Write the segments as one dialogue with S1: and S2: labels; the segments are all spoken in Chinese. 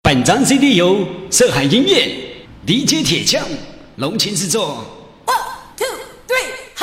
S1: 本张 CD 由涉海音乐 DJ 铁匠龙琴制作。
S2: 1、2、3，哈！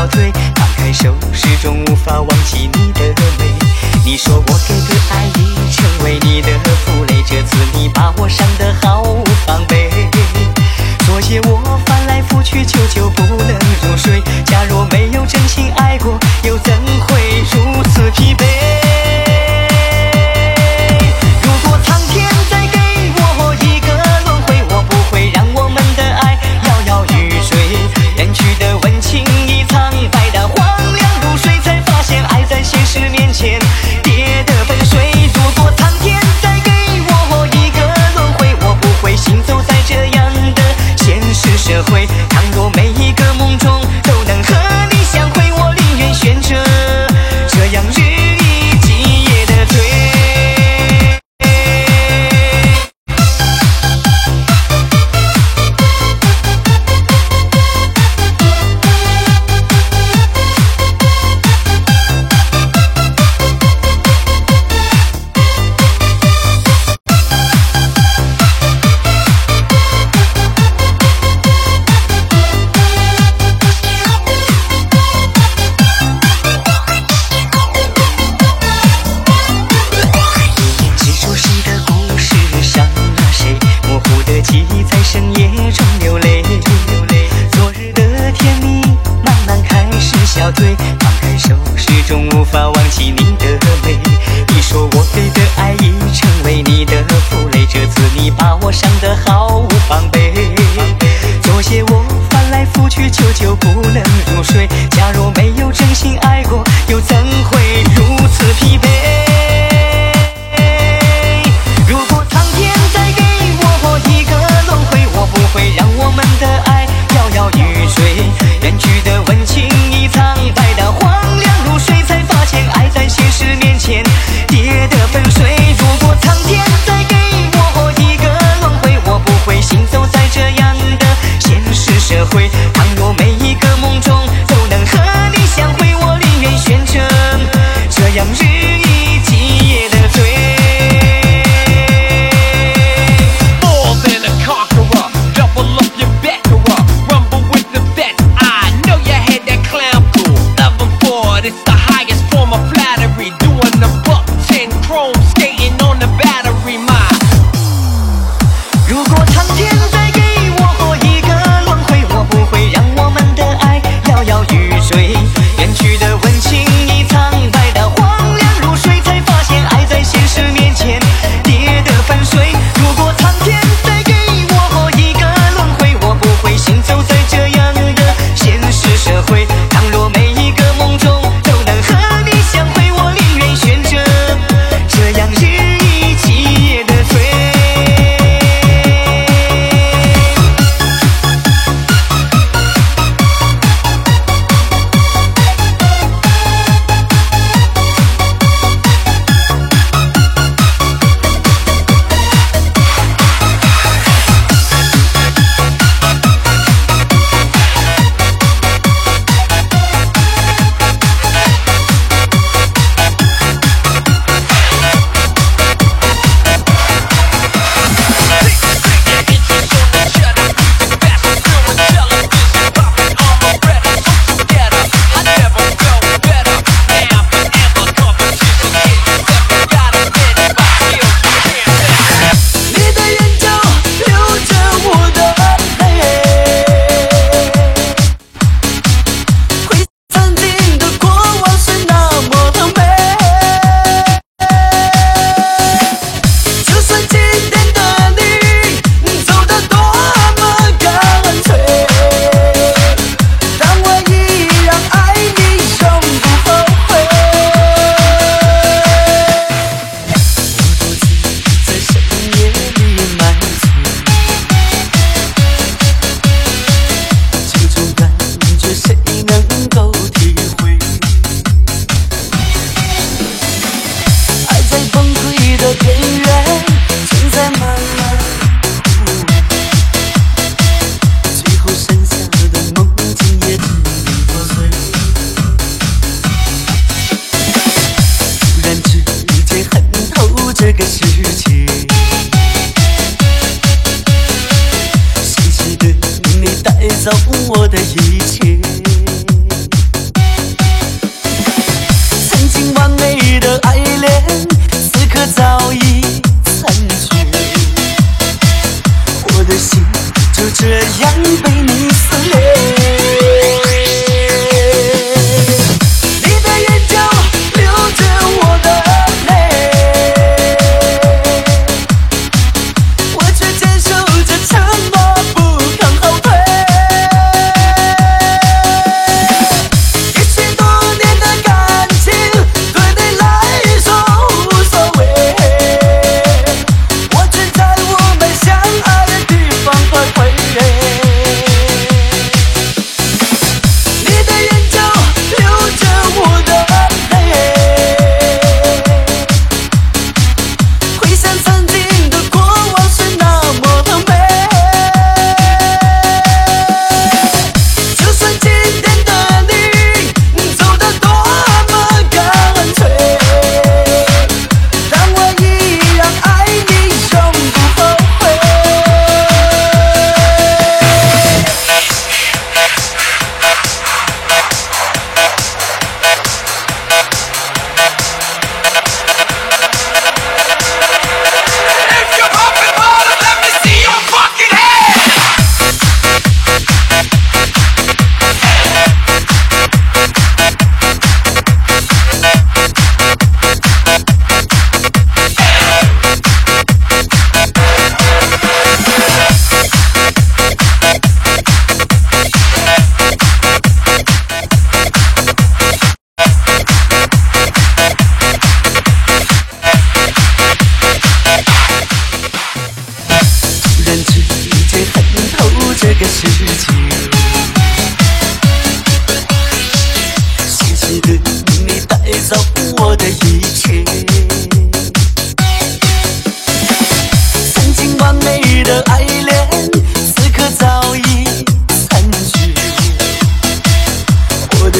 S3: 消退，放开手，始终无法忘记你的美。你说我给的爱已成为你的负累，这次你把我伤得毫无防备。昨夜我翻来覆去，久久不能入睡。假若没有真心爱过，又怎会如此疲惫？如果苍天再给我一个轮回，我不会让我们的爱摇摇欲坠。远去的温情已苍白的荒凉如水，才发现爱在现实面前跌得粉碎。如果苍天再给我一个轮回，我不会行走在这样的现实社会。倘若每一个梦中都能和你相会，我宁愿选择这样日以继夜的追。记忆在深夜中流泪，昨日的甜蜜慢慢开始消退，放开手，始终无法忘记你的美。你说我给的爱已成为你的负累，这次你把我伤得毫无防备。昨夜我翻来覆去，久久不能入睡。假若没有真心爱过，又怎会如此疲惫？如果苍天再给我一个轮回，我不会让我们的爱摇摇欲坠。远去的温情已苍白的荒凉如水，才发现爱在现实面前跌得粉碎。如果苍天再给我一个轮回，我不会行走在这样的现实社会。倘若每一个梦中都能和你相会，我宁愿选择这样日以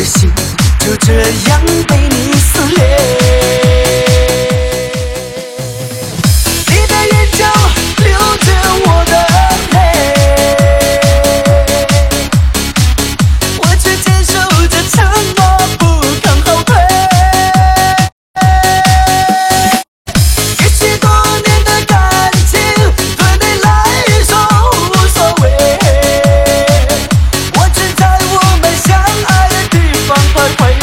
S3: 的心就这样被你撕裂。你的眼角流着我的泪，我却坚守着承诺，不肯后退。也许多年的感情对你来说无所谓，我只在我们相爱的地方徘徊。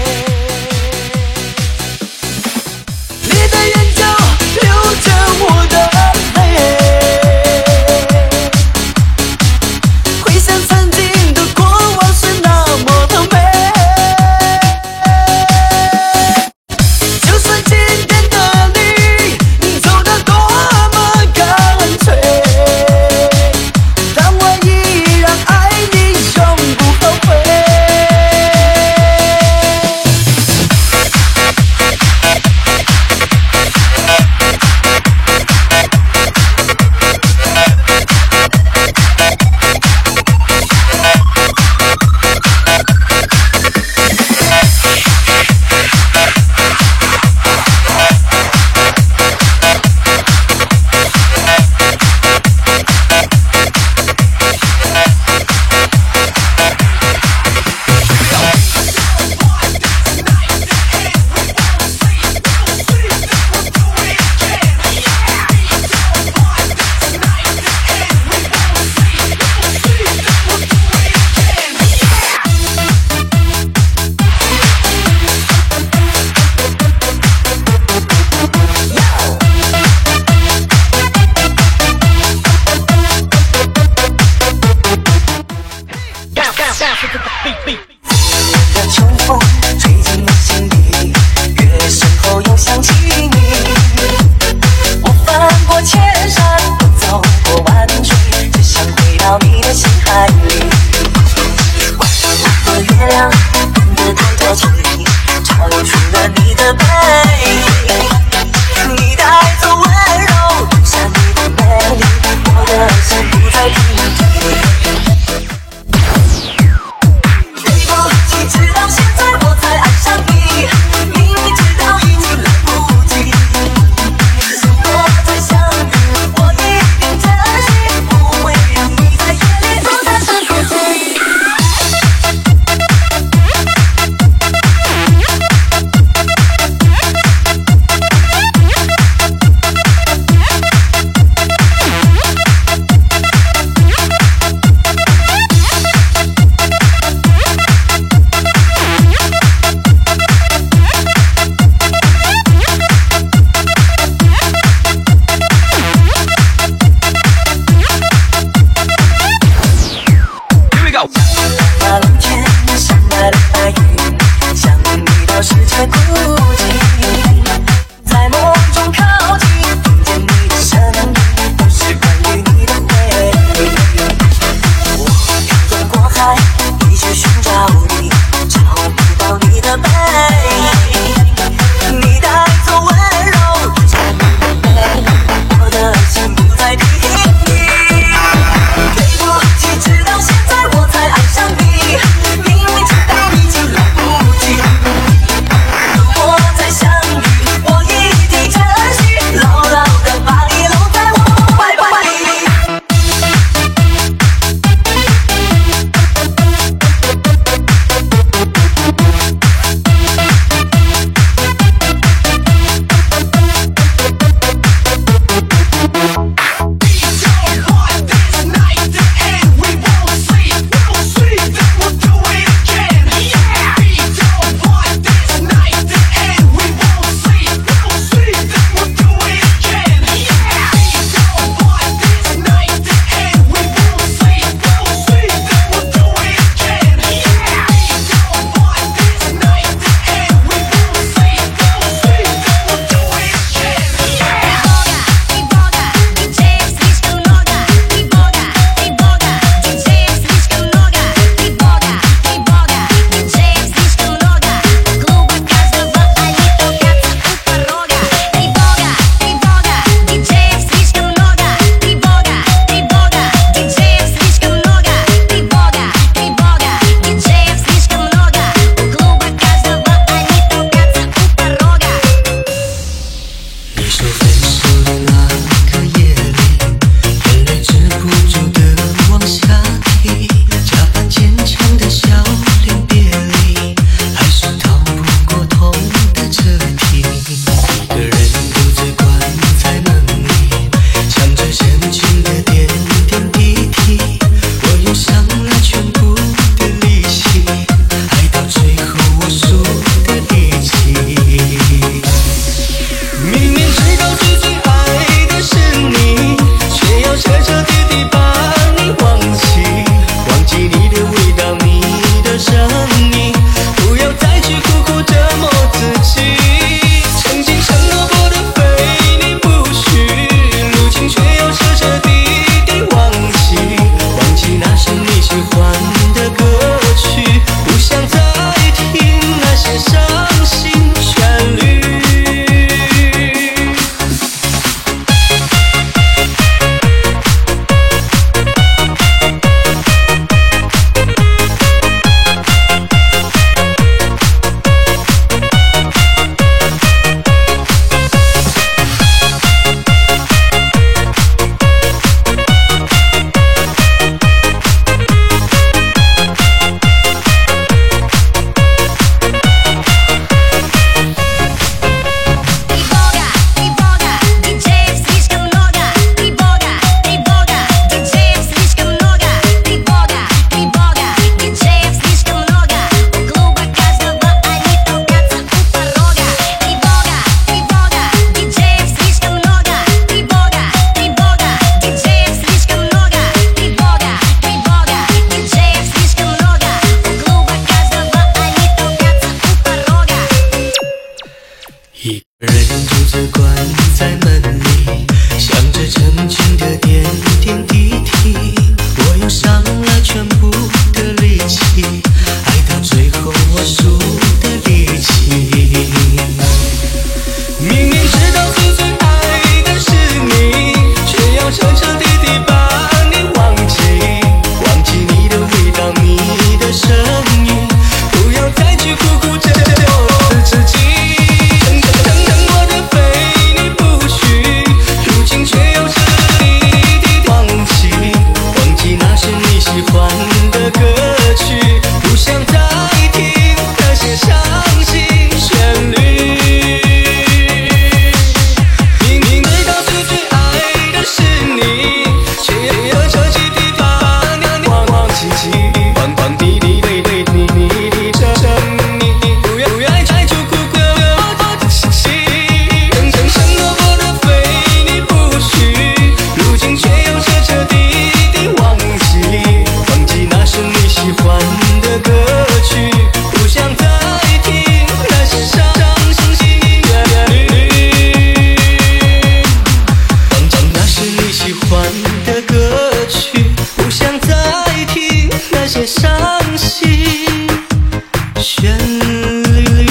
S3: 你的眼角流着我的泪，回想曾经的过往是那么的美。就算今天的你走得多么干脆，但我依然爱你，永不后悔。的秋风吹进我心里，月身后又想起你。我翻过千山，我走过万水，只想回到你的心海里。我的月亮变得太多情，照出了你的背。你带走温柔，留下你的美丽，我的心不再平静。直到现在我才爱上你，明明知道已经来不及。如果再相遇，我一定珍惜，不会让你在夜里孤单的哭泣。 子关在门里，想着曾经的点点滴滴，我用上了全部的力气，爱到最后我输的力气。明明知道最爱的是你，却要彻彻底底把你忘记，忘记你的味道，你的声音，不要再去苦苦折磨自己。我的非你不许，如今却又彻底地忘记，忘记那是你喜欢的歌曲，不想再听那些伤心旋律。明明知道最爱的是你，却又彻底地把你忘记，忘记你对你的声音，不要再去苦苦我的心。曾承诺过的非你不许，如今却又彻彻底地忘记，忘记那是你喜欢的歌曲，不想再听那些伤心旋律。忘记那是你喜欢的歌曲，不想再听那些伤心旋律。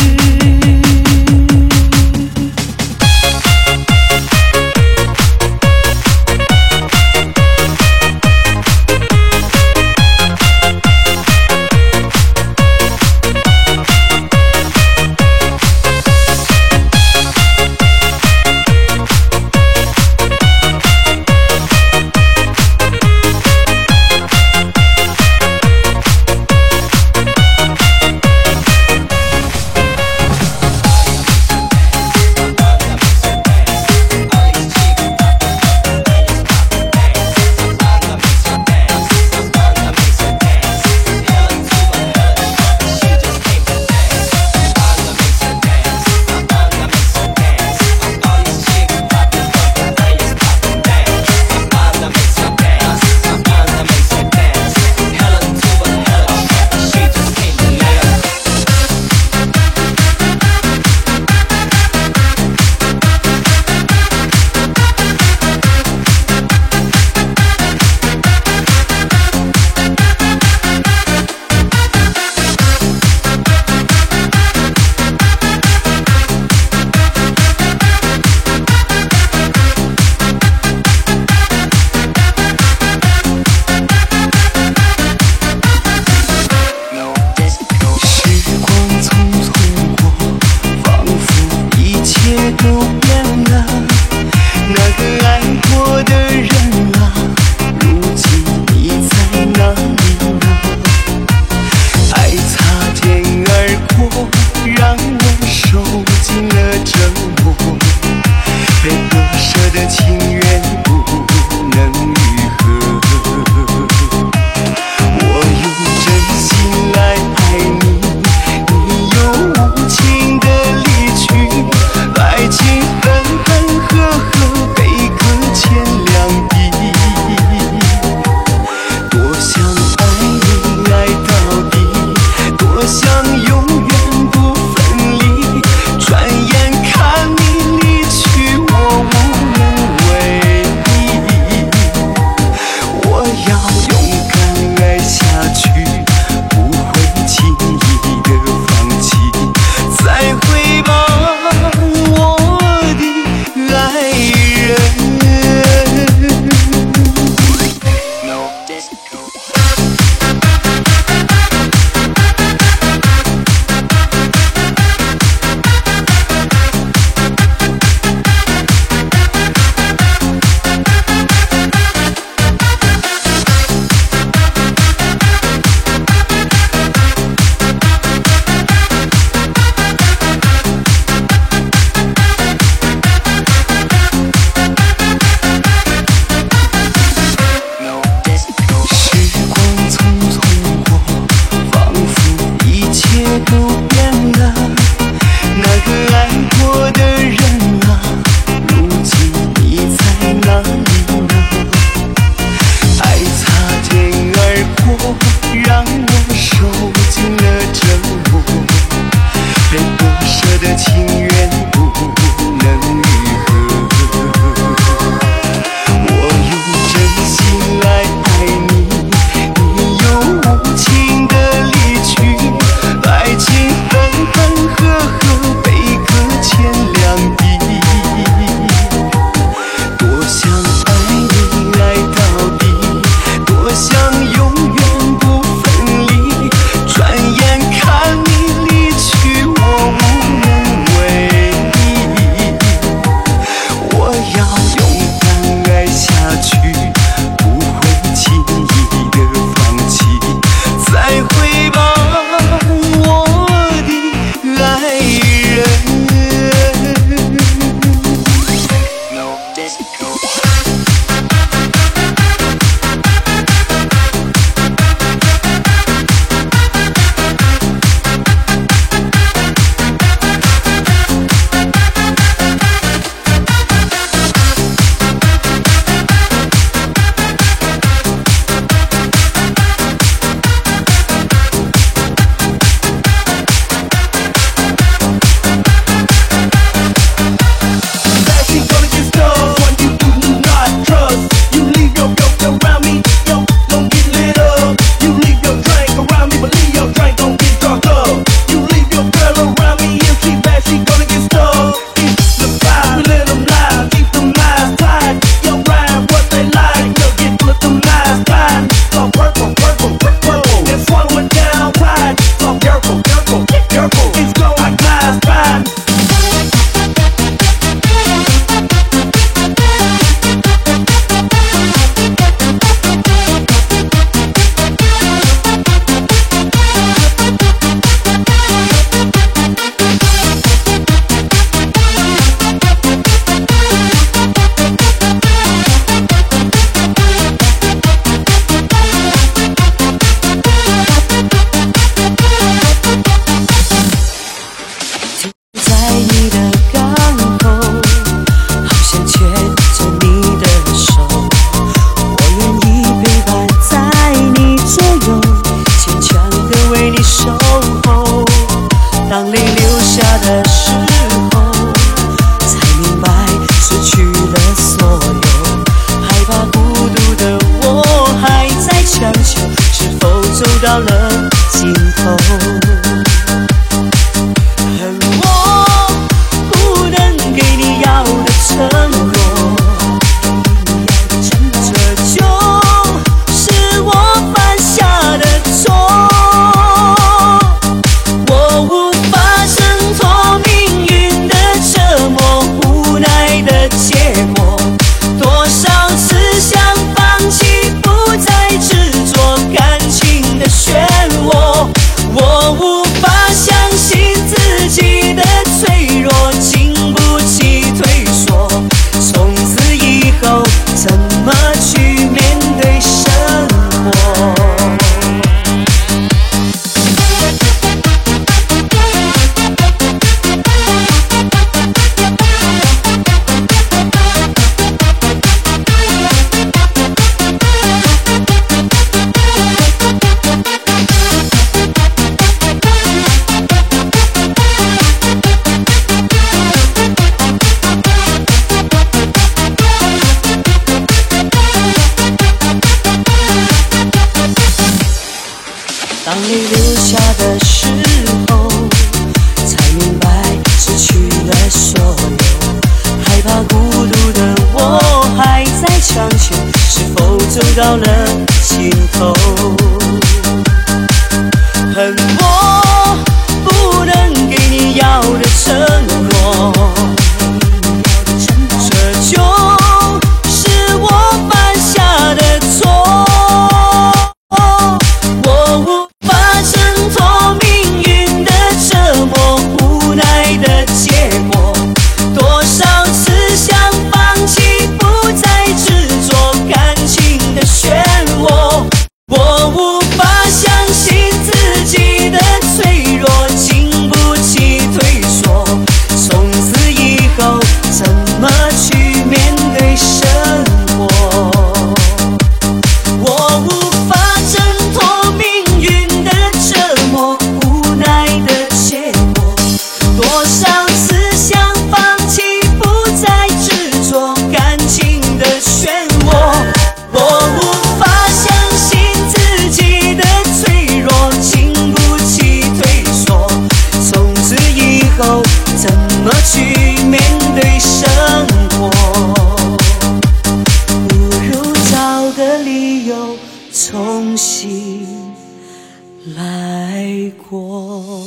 S4: 被割舍的情缘不能愈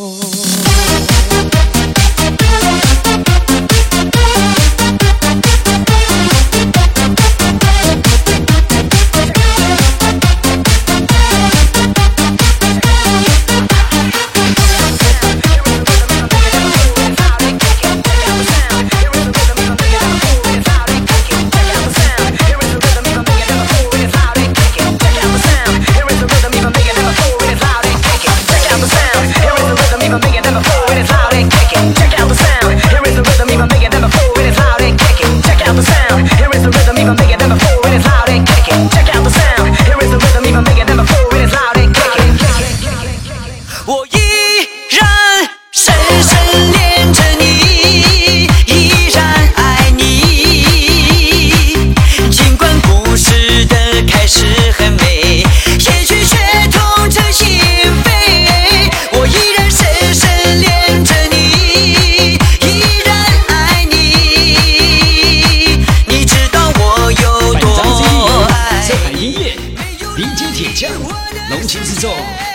S1: 龙琴制作，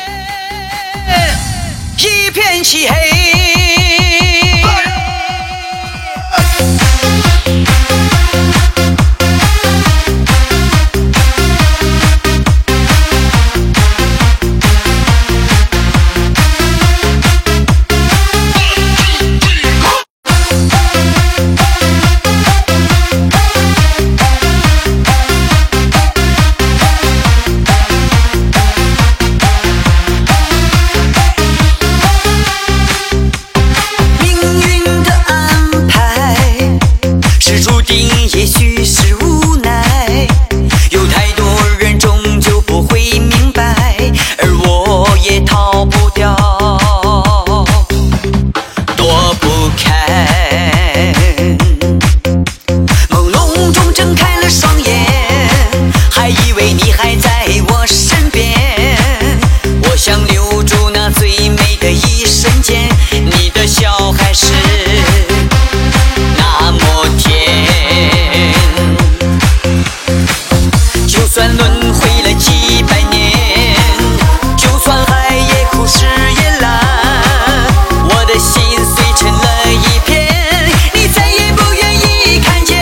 S3: 一片漆黑。也许是无奈，有太多人终究不会明白，而我也逃不掉，躲不开。朦胧中睁开了双眼，还以为你还在我身边。我想留住那最美的一瞬间，你的笑还是那么甜。就算轮回了几百年，就算海也枯石也烂，我的心碎成了一片，你再也不愿意看见。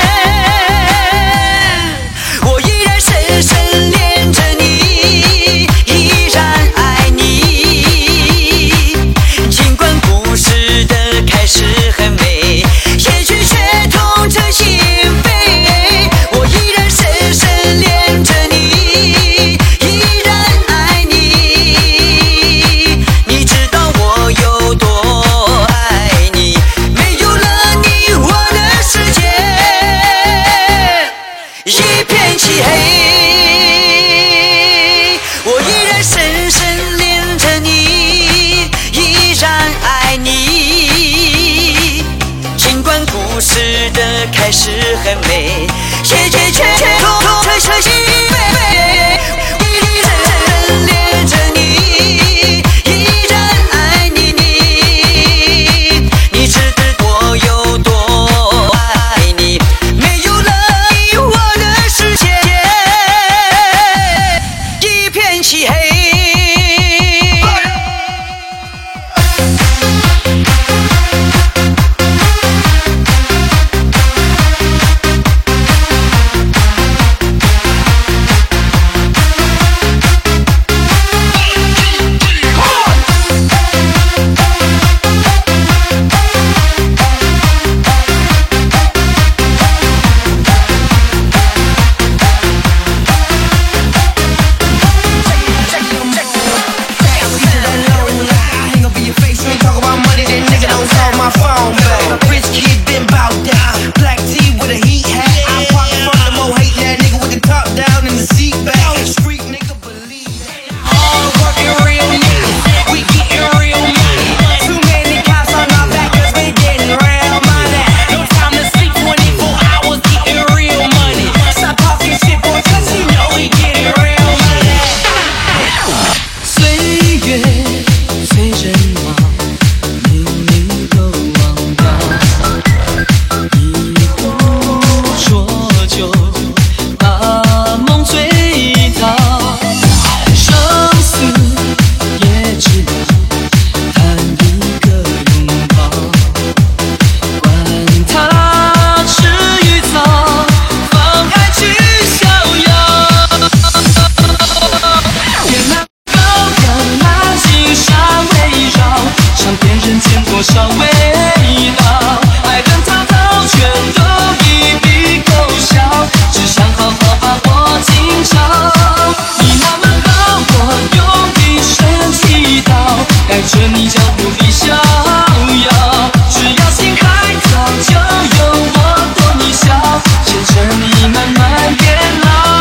S3: 我依然深深恋着你，依然爱你，尽管故事的开始很美，结局却痛彻心扉。我依然深深恋着你，依然爱你，你知道我有多爱你，没有了你我的世界一片漆黑。我依然深深恋着你，依然爱你，尽管故事的开始很美，结局却痛彻心扉。依然深深恋着你，依然爱你，你知道我有多爱你，没有了你我的世界一片漆黑。 多少味道，爱恨滔滔全都一笔勾销，只想好好把握今朝。你那么好，我用一生祈祷，带着你脚步里逍遥。只要心还跳，就有我逗你笑，牵着你慢慢变老。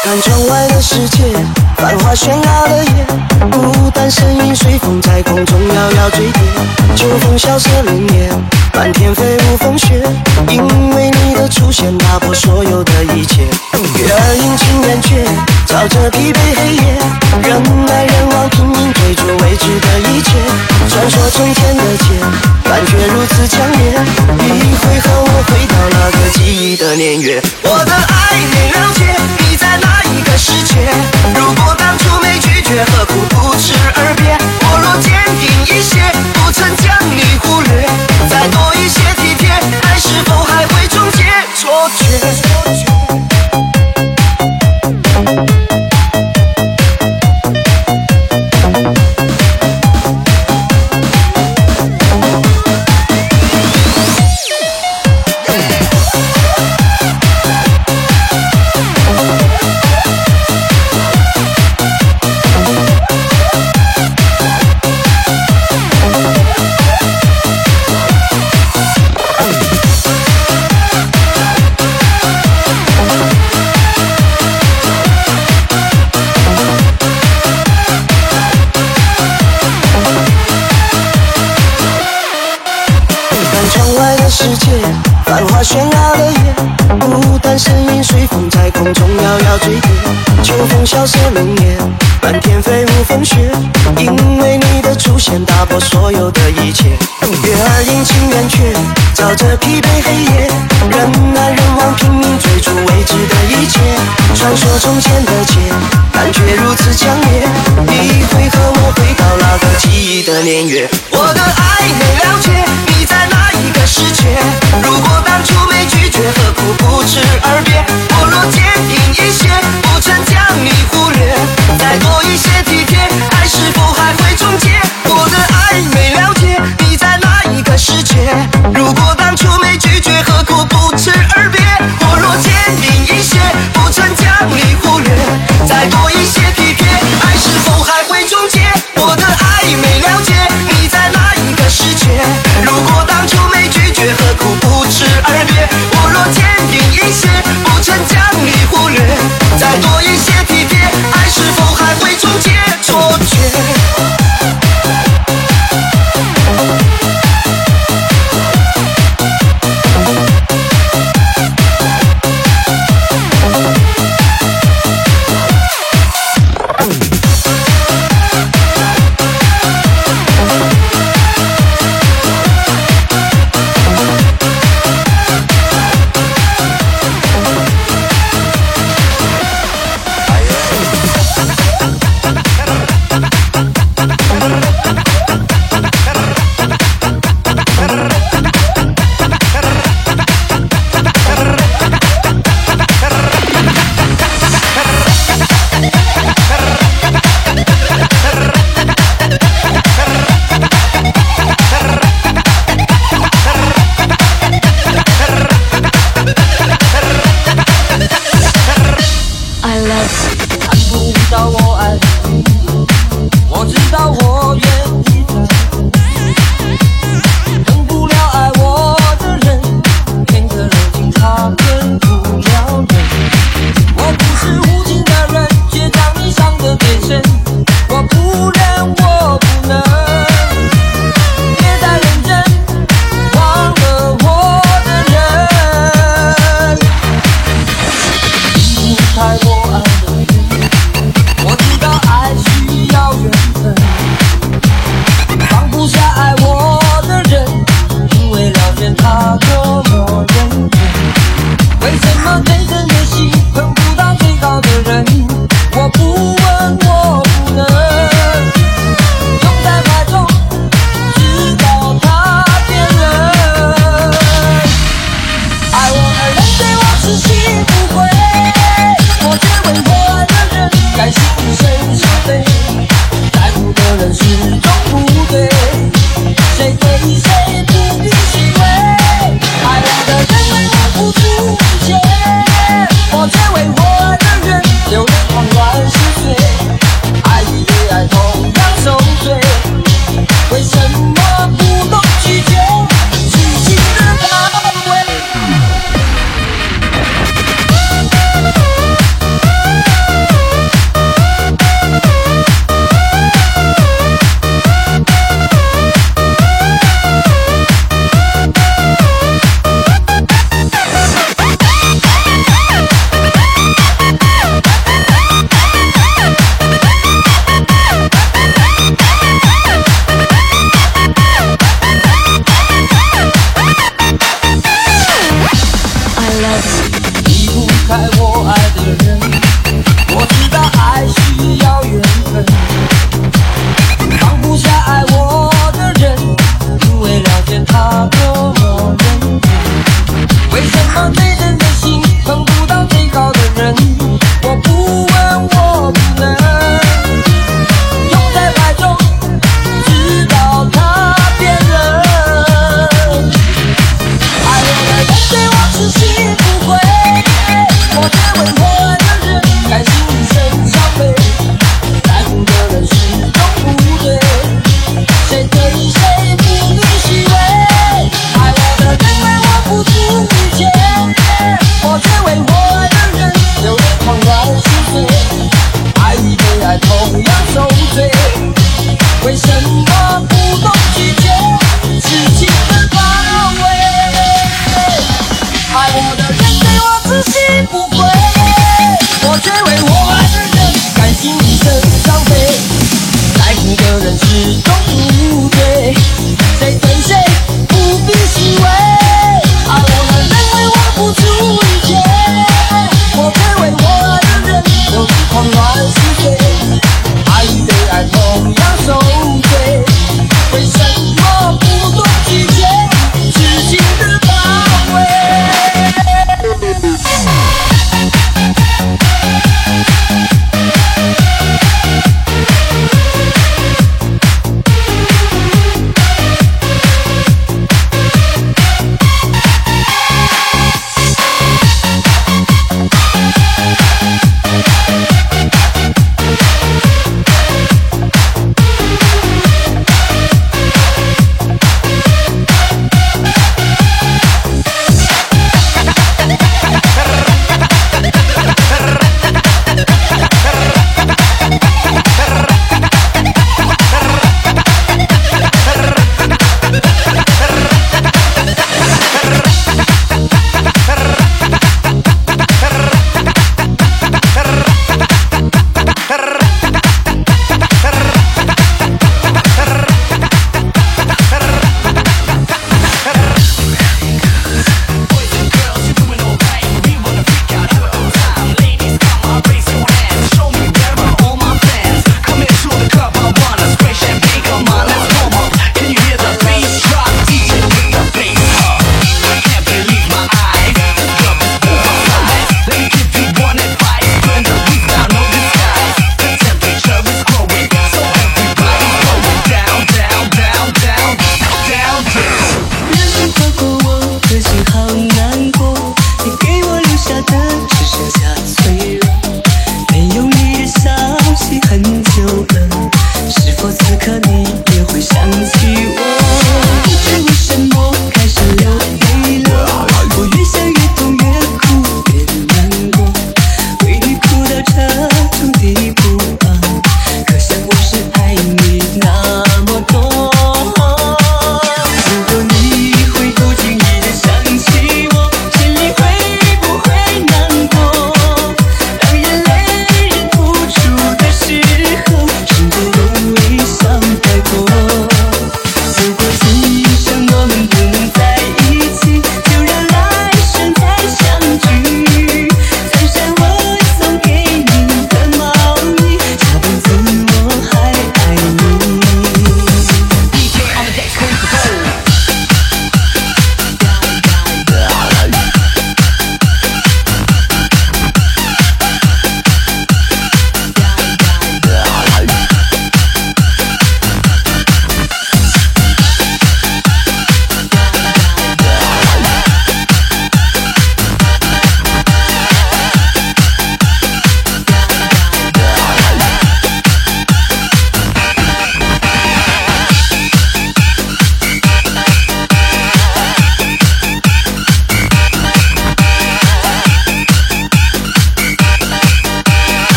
S4: 看窗外的世界，繁华喧闹的夜，孤单身影随风在空中摇摇坠跌。秋风萧瑟林叶，漫天飞舞风雪，因为你的出现打破所有的一切。月儿阴晴圆缺，照着疲惫黑夜，人来人往拼命追逐未知的一切。传说从前的街，感觉如此强烈，一回合我回到那个记忆的年月。我的爱没了解，你在哪一个世界？如果当初没拒绝，何苦不辞而别？我若坚定一些，不曾将你忽略，再多一些体贴，爱是否还会终结错觉？世界繁华喧闹的夜，孤单身影随风在空中摇摇坠跌。秋风萧瑟林叶，漫天飞舞风雪，因为你的出现打破所有的一切。月儿阴晴圆缺，照着疲惫黑夜，人来人往拼命追逐未知的一切。传说从前的街，感觉如此强烈，一回合我回到那个记忆的年月。我的爱没了解，你在哪一个世界？如果当初没拒绝，何苦不辞而别？我若坚定一些，不曾将你忽略，再多一些体贴，爱是否还会终结？我的爱没了解，你在哪一个世界？如果当初没拒绝，何苦不辞而别？我若坚定一些，不曾将你忽略，再多一些体贴，爱是否还会终结？我的爱没了解，你在哪一个世界？如果当初没拒绝，何苦不辞而别？我若坚定一些，不曾将你忽略，再多一些体贴，爱是否还会终结错觉？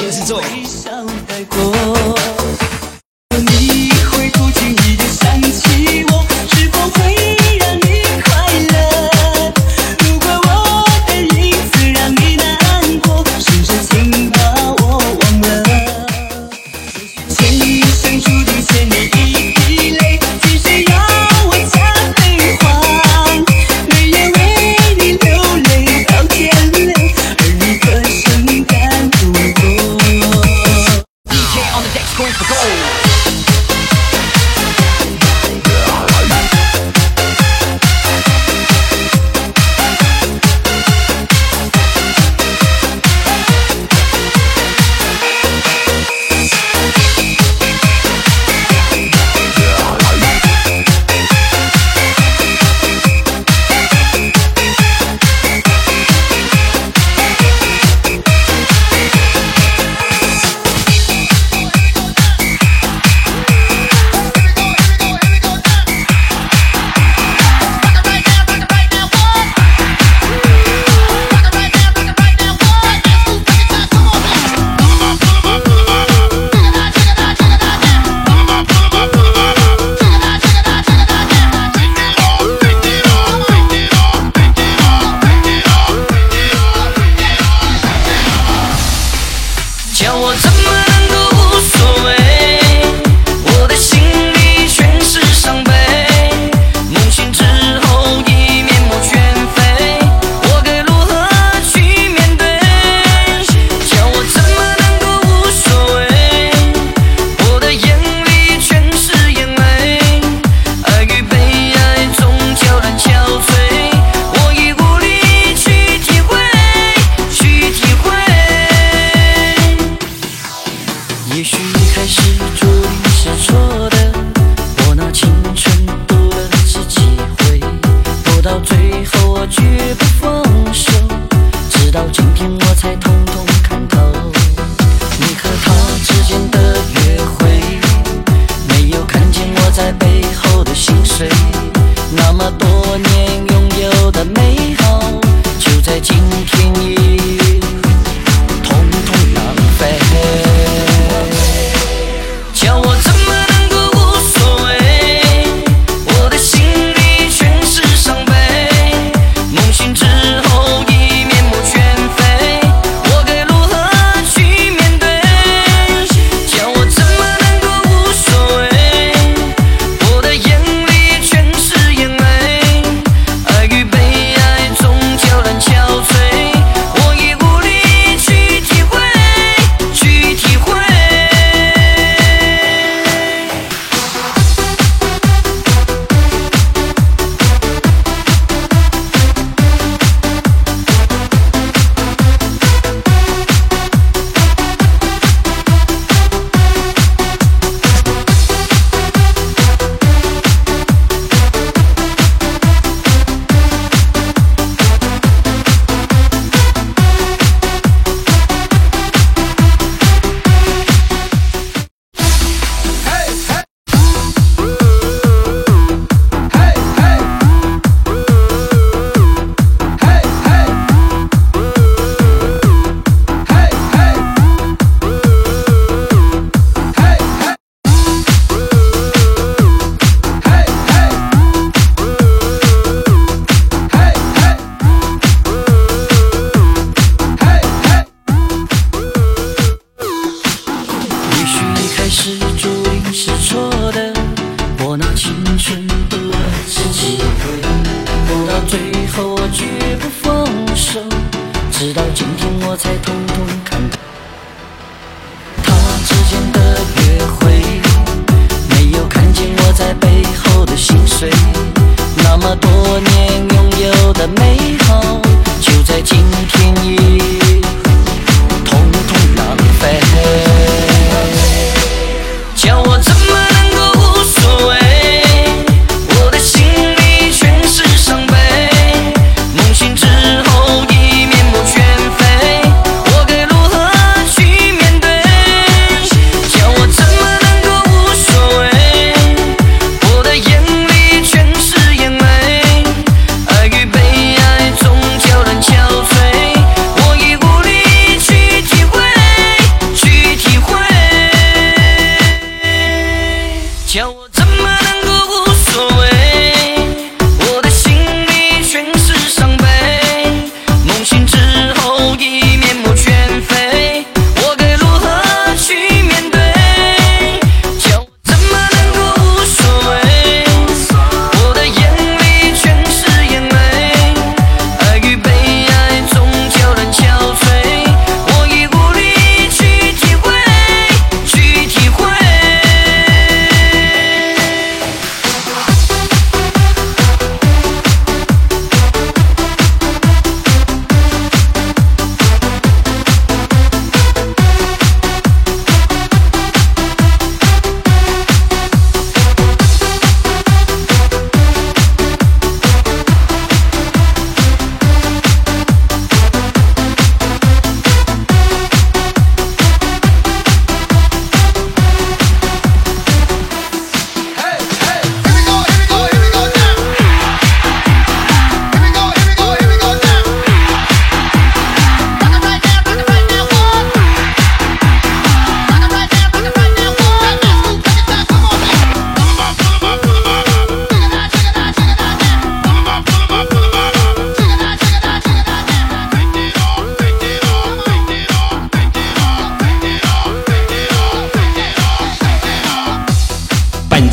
S1: 节制作。
S3: 你会不经意地想起我，是否会让你快乐？如果我的影子让你难过，是真情把我忘了。前一生注定欠你一滴泪，只是要我加倍还。没有为你流泪到天亮，而你可曾感动过？DJ on the decks going for gold。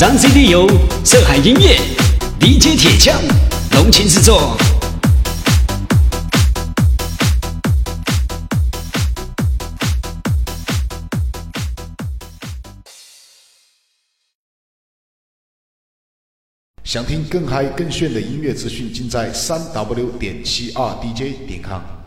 S1: 张 CD 由上海音乐 DJ 铁匠隆情制作。
S5: 想听更嗨更炫的音乐资讯，尽在3w.72dj.com。